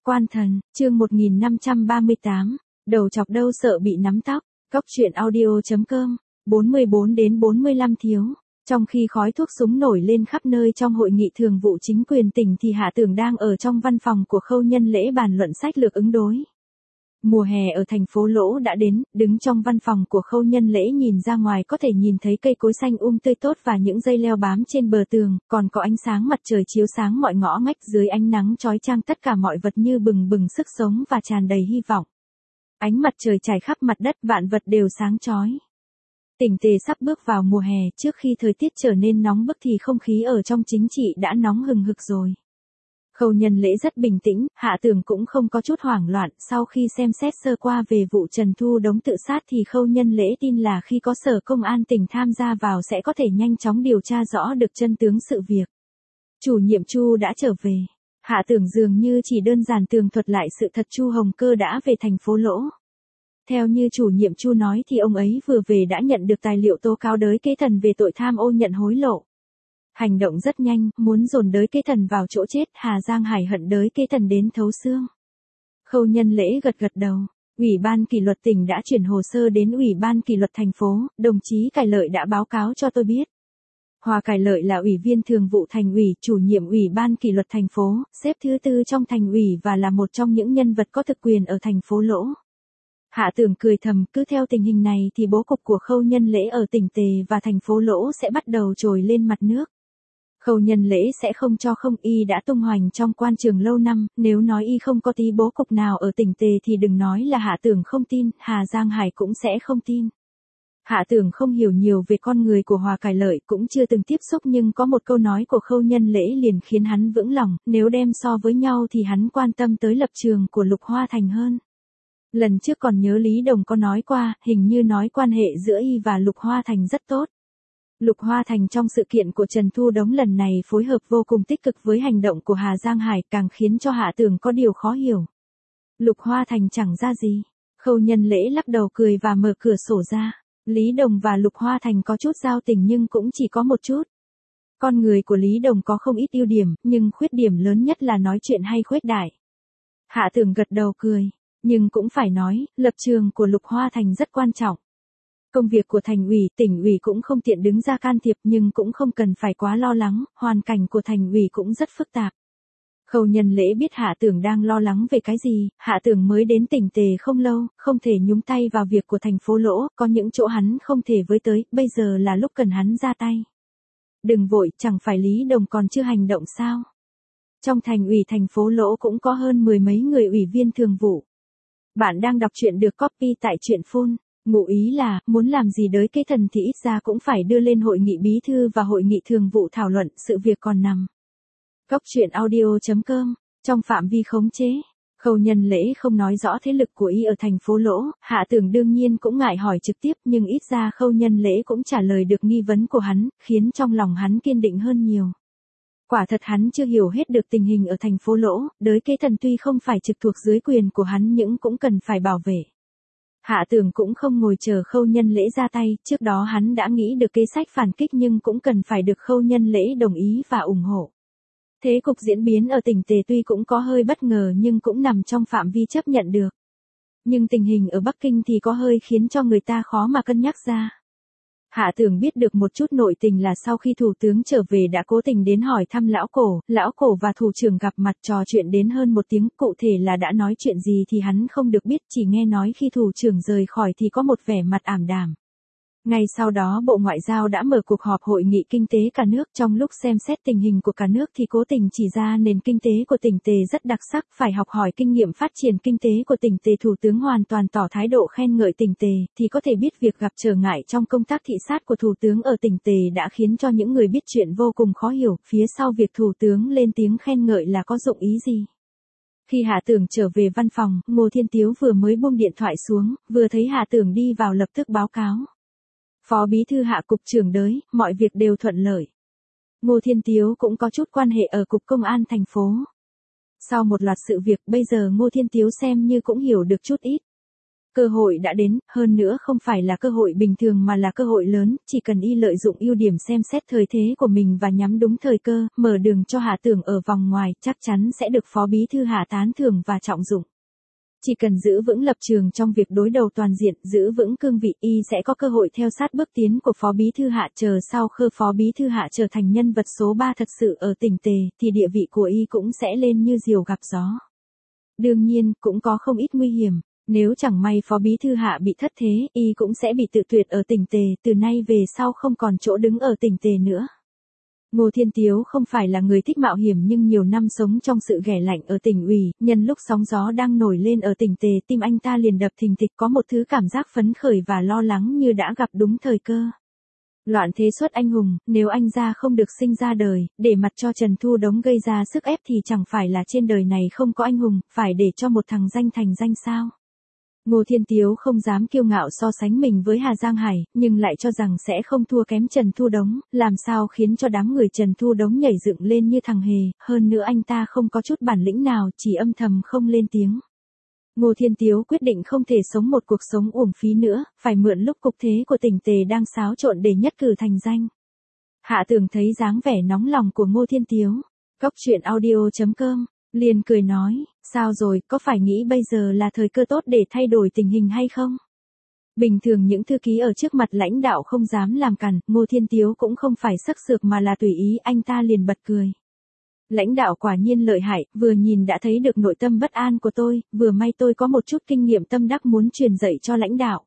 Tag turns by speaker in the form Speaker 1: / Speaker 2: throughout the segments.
Speaker 1: Quan thần, chương 1538, đầu chọc đâu sợ bị nắm tóc, Cóc truyện audio.com, 44 đến 45 thiếu. Trong khi khói thuốc súng nổi lên khắp nơi trong hội nghị thường vụ chính quyền tỉnh thì Hạ Tường đang ở trong văn phòng của Khâu Nhân Lễ bàn luận sách lược ứng đối. Mùa hè ở thành phố Lỗ đã đến, đứng trong văn phòng của Khâu Nhân Lễ nhìn ra ngoài có thể nhìn thấy cây cối xanh tươi tốt và những dây leo bám trên bờ tường, còn có ánh sáng mặt trời chiếu sáng mọi ngõ ngách, dưới ánh nắng chói chang tất cả mọi vật như bừng bừng sức sống và tràn đầy hy vọng. Ánh mặt trời trải khắp mặt đất, vạn vật đều sáng chói. Tỉnh Tề sắp bước vào mùa hè, trước khi thời tiết trở nên nóng bức thì không khí ở trong chính trị đã nóng hừng hực rồi. Khâu Nhân Lễ rất bình tĩnh, Hạ Tường cũng không có chút hoảng loạn, sau khi xem xét sơ qua về vụ Trần Thu Đống tự sát thì Khâu Nhân Lễ tin là khi có Sở Công an tỉnh tham gia vào sẽ có thể nhanh chóng điều tra rõ được chân tướng sự việc. Chủ nhiệm Chu đã trở về. Hạ Tường dường như chỉ đơn giản tường thuật lại sự thật Chu Hồng Cơ đã về thành phố Lỗ. Theo như chủ nhiệm Chu nói thì ông ấy vừa về đã nhận được tài liệu tố cáo Đới Kế Thần về tội tham ô nhận hối lộ. Hành động rất nhanh, muốn dồn Đới Kế Thần vào chỗ chết, Hà Giang Hải hận Đới Kế Thần đến thấu xương. Khâu Nhân Lễ gật đầu. Ủy ban kỷ luật tỉnh đã chuyển hồ sơ đến Ủy ban kỷ luật thành phố, đồng chí Cải Lợi đã báo cáo cho tôi biết. Hòa Cải Lợi là ủy viên thường vụ thành ủy, chủ nhiệm Ủy ban kỷ luật thành phố, xếp thứ 4 trong thành ủy và là một trong những nhân vật có thực quyền ở thành phố Lỗ. Hạ Tường cười thầm, cứ theo tình hình này thì bố cục của Khâu Nhân Lễ ở tỉnh Tề và thành phố Lỗ sẽ bắt đầu trồi lên mặt nước. Khâu Nhân Lễ sẽ không cho không, y đã tung hoành trong quan trường lâu năm, nếu nói y không có tí bố cục nào ở tỉnh Tề thì đừng nói là Hạ Tường không tin, Hà Giang Hải cũng sẽ không tin. Hạ Tường không hiểu nhiều về con người của Hòa Cải Lợi, cũng chưa từng tiếp xúc, nhưng có một câu nói của Khâu Nhân Lễ liền khiến hắn vững lòng, nếu đem so với nhau thì hắn quan tâm tới lập trường của Lục Hoa Thành hơn. Lần trước còn nhớ Lý Đồng có nói qua, hình như nói quan hệ giữa y và Lục Hoa Thành rất tốt. Lục Hoa Thành trong sự kiện của Trần Thu Đống lần này phối hợp vô cùng tích cực với hành động của Hà Giang Hải, càng khiến cho Hạ Tường có điều khó hiểu. Lục Hoa Thành chẳng ra gì. Khâu Nhân Lễ lắc đầu cười và mở cửa sổ ra. Lý Đồng và Lục Hoa Thành có chút giao tình nhưng cũng chỉ có một chút. Con người của Lý Đồng có không ít ưu điểm, nhưng khuyết điểm lớn nhất là nói chuyện hay khuếch đại. Hạ Tường gật đầu cười. Nhưng cũng phải nói, lập trường của Lục Hoa Thành rất quan trọng. Công việc của thành ủy, tỉnh ủy cũng không tiện đứng ra can thiệp, nhưng cũng không cần phải quá lo lắng, hoàn cảnh của thành ủy cũng rất phức tạp. Khâu Nhân Lễ biết Hạ Tường đang lo lắng về cái gì, Hạ Tường mới đến tỉnh Tề không lâu, không thể nhúng tay vào việc của thành phố Lỗ, có những chỗ hắn không thể với tới, bây giờ là lúc cần hắn ra tay. Đừng vội, chẳng phải Lý Đồng còn chưa hành động sao? Trong thành ủy thành phố Lỗ cũng có hơn 10 mấy người ủy viên thường vụ. Bạn đang đọc truyện được copy tại truyện phun. Ngụ ý là, muốn làm gì Đới Kế Thần thì ít ra cũng phải đưa lên hội nghị bí thư và hội nghị thường vụ thảo luận, sự việc còn nằm. Cóc truyện audio.com, trong phạm vi khống chế. Khâu Nhân Lễ không nói rõ thế lực của y ở thành phố Lỗ, Hạ Tường đương nhiên cũng ngại hỏi trực tiếp, nhưng ít ra Khâu Nhân Lễ cũng trả lời được nghi vấn của hắn, khiến trong lòng hắn kiên định hơn nhiều. Quả thật hắn chưa hiểu hết được tình hình ở thành phố Lỗ, Đới Kế Thần tuy không phải trực thuộc dưới quyền của hắn nhưng cũng cần phải bảo vệ. Hạ Tường cũng không ngồi chờ Khâu Nhân Lễ ra tay, trước đó hắn đã nghĩ được kế sách phản kích nhưng cũng cần phải được Khâu Nhân Lễ đồng ý và ủng hộ. Thế cục diễn biến ở tỉnh Tề tuy cũng có hơi bất ngờ nhưng cũng nằm trong phạm vi chấp nhận được. Nhưng tình hình ở Bắc Kinh thì có hơi khiến cho người ta khó mà cân nhắc ra. Hạ Tường biết được một chút nội tình là sau khi thủ tướng trở về đã cố tình đến hỏi thăm lão cổ và thủ trưởng gặp mặt trò chuyện đến hơn 1 tiếng, cụ thể là đã nói chuyện gì thì hắn không được biết, chỉ nghe nói khi thủ trưởng rời khỏi thì có một vẻ mặt ảm đạm. Ngay sau đó Bộ Ngoại giao đã mở cuộc họp hội nghị kinh tế cả nước, trong lúc xem xét tình hình của cả nước thì cố tình chỉ ra nền kinh tế của tỉnh Tề rất đặc sắc, phải học hỏi kinh nghiệm phát triển kinh tế của tỉnh Tề. Thủ tướng hoàn toàn tỏ thái độ khen ngợi tỉnh Tề, thì có thể biết việc gặp trở ngại trong công tác thị sát của Thủ tướng ở tỉnh Tề đã khiến cho những người biết chuyện vô cùng khó hiểu, phía sau việc Thủ tướng lên tiếng khen ngợi là có dụng ý gì. Khi Hạ Tường trở về văn phòng, Ngô Thiên Tiếu vừa mới buông điện thoại xuống, vừa thấy Hạ Tường đi vào lập tức báo cáo. Phó Bí thư Hạ Cục trưởng Đới, mọi việc đều thuận lợi. Ngô Thiên Tiếu cũng có chút quan hệ ở Cục Công an thành phố. Sau một loạt sự việc, bây giờ Ngô Thiên Tiếu xem như cũng hiểu được chút ít. Cơ hội đã đến, hơn nữa không phải là cơ hội bình thường mà là cơ hội lớn, chỉ cần y lợi dụng ưu điểm xem xét thời thế của mình và nhắm đúng thời cơ, mở đường cho Hạ Tưởng ở vòng ngoài, chắc chắn sẽ được Phó Bí thư Hạ tán thưởng và trọng dụng. Chỉ cần giữ vững lập trường trong việc đối đầu toàn diện, giữ vững cương vị, y sẽ có cơ hội theo sát bước tiến của Phó Bí thư Hạ, chờ sau khi Phó Bí thư Hạ trở thành nhân vật số 3 thật sự ở tỉnh Tề, thì địa vị của y cũng sẽ lên như diều gặp gió. Đương nhiên, cũng có không ít nguy hiểm. Nếu chẳng may Phó Bí thư Hạ bị thất thế, y cũng sẽ bị tự tuyệt ở tỉnh Tề, từ nay về sau không còn chỗ đứng ở tỉnh Tề nữa. Ngô Thiên Tiếu không phải là người thích mạo hiểm nhưng nhiều năm sống trong sự ghẻ lạnh ở tỉnh ủy, nhân lúc sóng gió đang nổi lên ở tỉnh Tề, tim anh ta liền đập thình thịch, có một thứ cảm giác phấn khởi và lo lắng như đã gặp đúng thời cơ. Loạn thế xuất anh hùng, nếu anh ra không được sinh ra đời, để mặt cho Trần Thu Đống gây ra sức ép thì chẳng phải là trên đời này không có anh hùng, phải để cho một thằng danh thành danh sao? Ngô Thiên Tiếu không dám kiêu ngạo so sánh mình với Hà Giang Hải, nhưng lại cho rằng sẽ không thua kém Trần Thu Đống, làm sao khiến cho đám người Trần Thu Đống nhảy dựng lên như thằng hề, hơn nữa anh ta không có chút bản lĩnh nào, chỉ âm thầm không lên tiếng. Ngô Thiên Tiếu quyết định không thể sống một cuộc sống uổng phí nữa, phải mượn lúc cục thế của tỉnh Tề đang xáo trộn để nhất cử thành danh. Hạ Tưởng thấy dáng vẻ nóng lòng của Ngô Thiên Tiếu. Cóc truyện audio.com, liền cười nói, sao rồi, có phải nghĩ bây giờ là thời cơ tốt để thay đổi tình hình hay không? Bình thường những thư ký ở trước mặt lãnh đạo không dám làm cản, Ngô Thiên Tiếu cũng không phải sắc sược mà là tùy ý, anh ta liền bật cười. Lãnh đạo quả nhiên lợi hại, vừa nhìn đã thấy được nội tâm bất an của tôi, vừa may tôi có một chút kinh nghiệm tâm đắc muốn truyền dạy cho lãnh đạo.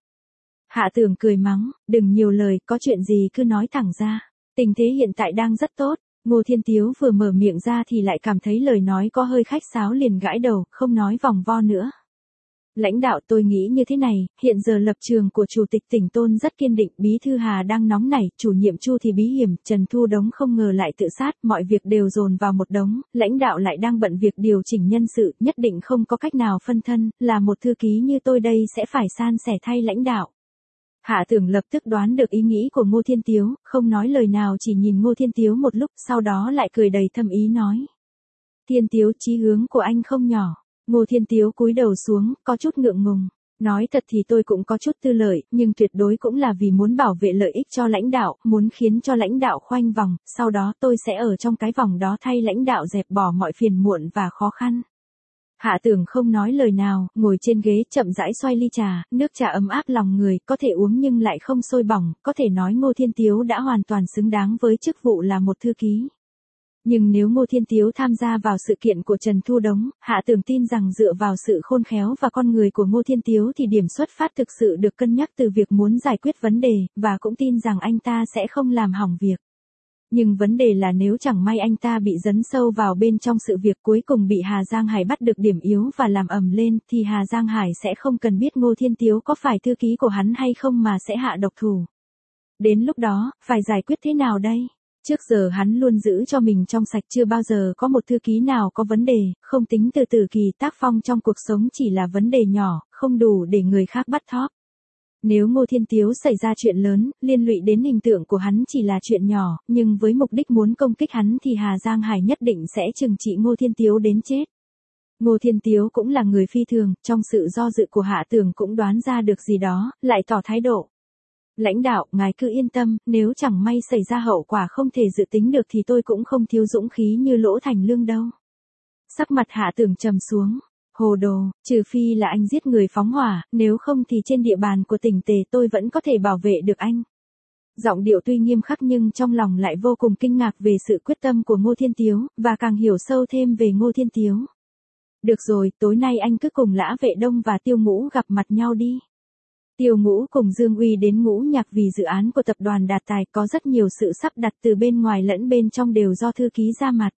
Speaker 1: Hạ Tưởng cười mắng, đừng nhiều lời, có chuyện gì cứ nói thẳng ra. Tình thế hiện tại đang rất tốt. Ngô Thiên Tiếu vừa mở miệng ra thì lại cảm thấy lời nói có hơi khách sáo liền gãi đầu, không nói vòng vo nữa. Lãnh đạo, tôi nghĩ như thế này, hiện giờ lập trường của Chủ tịch tỉnh Tôn rất kiên định, Bí thư Hà đang nóng nảy, chủ nhiệm Chu thì bí hiểm, Trần Thu Đống không ngờ lại tự sát, mọi việc đều dồn vào một đống, lãnh đạo lại đang bận việc điều chỉnh nhân sự, nhất định không có cách nào phân thân, là một thư ký như tôi đây sẽ phải san sẻ thay lãnh đạo. Hạ Tưởng lập tức đoán được ý nghĩ của Ngô Thiên Tiếu, không nói lời nào chỉ nhìn Ngô Thiên Tiếu một lúc, sau đó lại cười đầy thâm ý nói. Thiên Tiếu, chí hướng của anh không nhỏ. Ngô Thiên Tiếu cúi đầu xuống, có chút ngượng ngùng. Nói thật thì tôi cũng có chút tư lợi, nhưng tuyệt đối cũng là vì muốn bảo vệ lợi ích cho lãnh đạo, muốn khiến cho lãnh đạo khoanh vòng, sau đó tôi sẽ ở trong cái vòng đó thay lãnh đạo dẹp bỏ mọi phiền muộn và khó khăn. Hạ Tưởng không nói lời nào, ngồi trên ghế chậm rãi xoay ly trà, nước trà ấm áp lòng người, có thể uống nhưng lại không sôi bỏng, có thể nói Ngô Thiên Tiếu đã hoàn toàn xứng đáng với chức vụ là một thư ký. Nhưng nếu Ngô Thiên Tiếu tham gia vào sự kiện của Trần Thu Đống, Hạ Tưởng tin rằng dựa vào sự khôn khéo và con người của Ngô Thiên Tiếu thì điểm xuất phát thực sự được cân nhắc từ việc muốn giải quyết vấn đề, và cũng tin rằng anh ta sẽ không làm hỏng việc. Nhưng vấn đề là nếu chẳng may anh ta bị dấn sâu vào bên trong sự việc cuối cùng bị Hà Giang Hải bắt được điểm yếu và làm ầm lên, thì Hà Giang Hải sẽ không cần biết Ngô Thiên Tiếu có phải thư ký của hắn hay không mà sẽ hạ độc thủ. Đến lúc đó, phải giải quyết thế nào đây? Trước giờ hắn luôn giữ cho mình trong sạch, chưa bao giờ có một thư ký nào có vấn đề, không tính từ từ kỳ tác phong trong cuộc sống chỉ là vấn đề nhỏ, không đủ để người khác bắt thóp. Nếu Ngô Thiên Tiếu xảy ra chuyện lớn, liên lụy đến hình tượng của hắn chỉ là chuyện nhỏ, nhưng với mục đích muốn công kích hắn thì Hà Giang Hải nhất định sẽ trừng trị Ngô Thiên Tiếu đến chết. Ngô Thiên Tiếu cũng là người phi thường, trong sự do dự của Hạ Tưởng cũng đoán ra được gì đó, lại tỏ thái độ. Lãnh đạo, ngài cứ yên tâm, nếu chẳng may xảy ra hậu quả không thể dự tính được thì tôi cũng không thiếu dũng khí như Lỗ Thành Lương đâu. Sắc mặt Hạ Tưởng trầm xuống. Hồ đồ, trừ phi là anh giết người phóng hỏa, nếu không thì trên địa bàn của tỉnh Tề tôi vẫn có thể bảo vệ được anh. Giọng điệu tuy nghiêm khắc nhưng trong lòng lại vô cùng kinh ngạc về sự quyết tâm của Ngô Thiên Tiếu, và càng hiểu sâu thêm về Ngô Thiên Tiếu. Được rồi, tối nay anh cứ cùng Lã Vệ Đông và Tiêu Ngũ gặp mặt nhau đi. Tiêu Ngũ cùng Dương Uy đến Ngũ Nhạc vì dự án của tập đoàn Đạt Tài, có rất nhiều sự sắp đặt từ bên ngoài lẫn bên trong đều do thư ký ra mặt.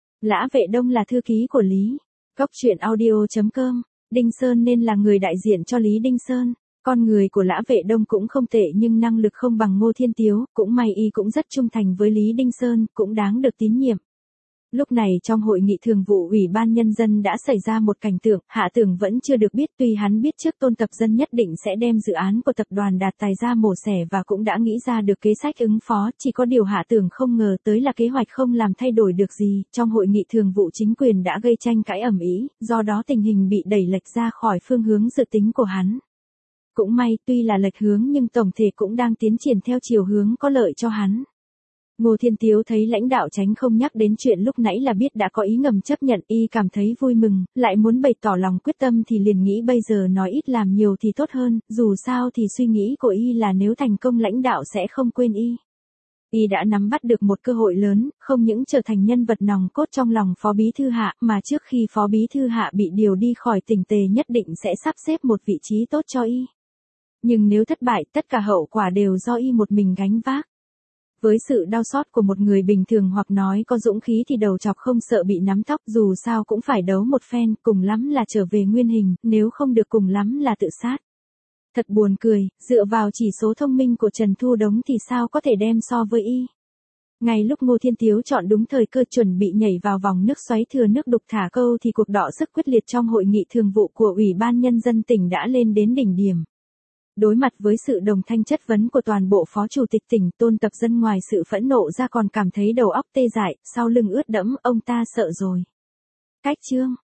Speaker 1: Lã Vệ Đông là thư ký của Lý. Cóc truyện audio.com, Đinh Sơn nên là người đại diện cho Lý Đinh Sơn. Con người của Lã Vệ Đông cũng không tệ nhưng năng lực không bằng Ngô Thiên Tiếu, cũng may y cũng rất trung thành với Lý Đinh Sơn, cũng đáng được tín nhiệm. Lúc này trong hội nghị thường vụ Ủy ban Nhân dân đã xảy ra một cảnh tượng, Hạ Tưởng vẫn chưa được biết, tuy hắn biết trước Tôn Tập Dân nhất định sẽ đem dự án của tập đoàn Đạt Tài ra mổ xẻ và cũng đã nghĩ ra được kế sách ứng phó, chỉ có điều Hạ Tưởng không ngờ tới là kế hoạch không làm thay đổi được gì, trong hội nghị thường vụ chính quyền đã gây tranh cãi ầm ĩ, do đó tình hình bị đẩy lệch ra khỏi phương hướng dự tính của hắn. Cũng may, tuy là lệch hướng nhưng tổng thể cũng đang tiến triển theo chiều hướng có lợi cho hắn. Ngô Thiên Tiếu thấy lãnh đạo Chánh không nhắc đến chuyện lúc nãy là biết đã có ý ngầm chấp nhận, y cảm thấy vui mừng, lại muốn bày tỏ lòng quyết tâm thì liền nghĩ bây giờ nói ít làm nhiều thì tốt hơn, dù sao thì suy nghĩ của y là nếu thành công lãnh đạo sẽ không quên y. Y đã nắm bắt được một cơ hội lớn, không những trở thành nhân vật nòng cốt trong lòng Phó Bí Thư Hạ, mà trước khi Phó Bí Thư Hạ bị điều đi khỏi tỉnh Tề nhất định sẽ sắp xếp một vị trí tốt cho y. Nhưng nếu thất bại, tất cả hậu quả đều do y một mình gánh vác. Với sự đau xót của một người bình thường hoặc nói có dũng khí thì Đầu Chọc không sợ bị nắm tóc, dù sao cũng phải đấu một phen, cùng lắm là trở về nguyên hình, nếu không được cùng lắm là tự sát. Thật buồn cười, dựa vào chỉ số thông minh của Trần Thu Đống thì sao có thể đem so với y. Ngay lúc Ngô Thiên Tiếu chọn đúng thời cơ chuẩn bị nhảy vào vòng nước xoáy thừa nước đục thả câu thì cuộc đọ sức quyết liệt trong hội nghị thường vụ của Ủy ban Nhân dân tỉnh đã lên đến đỉnh điểm. Đối mặt với sự đồng thanh chất vấn của toàn bộ phó chủ tịch tỉnh, Tôn Tập Dân ngoài sự phẫn nộ ra còn cảm thấy đầu óc tê dại, sau lưng ướt đẫm, ông ta sợ rồi. Cách chương